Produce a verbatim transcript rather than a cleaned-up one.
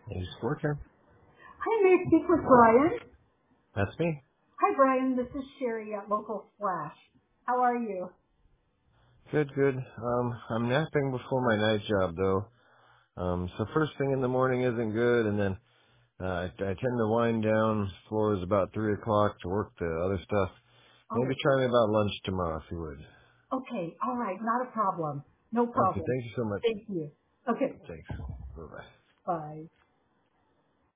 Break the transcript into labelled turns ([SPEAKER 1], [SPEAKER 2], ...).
[SPEAKER 1] Hey, Sporter.
[SPEAKER 2] Hi, may I speak with Brian?
[SPEAKER 1] That's me.
[SPEAKER 2] Hi, Brian. This is Sherry at Local Splash. How are you?
[SPEAKER 1] Good, good. Um, I'm napping before my night job though. Um, so first thing in the morning isn't good, and then uh, I, I tend to wind down. Floor is about three o'clock to work the other stuff. Maybe
[SPEAKER 2] Oh,
[SPEAKER 1] try me about lunch tomorrow if you would.
[SPEAKER 2] okay. All right. Not a problem. No
[SPEAKER 1] Okay,
[SPEAKER 2] problem.
[SPEAKER 1] thank you so much.
[SPEAKER 2] Thank you. Okay.
[SPEAKER 1] Thanks. Bye bye.
[SPEAKER 2] Bye.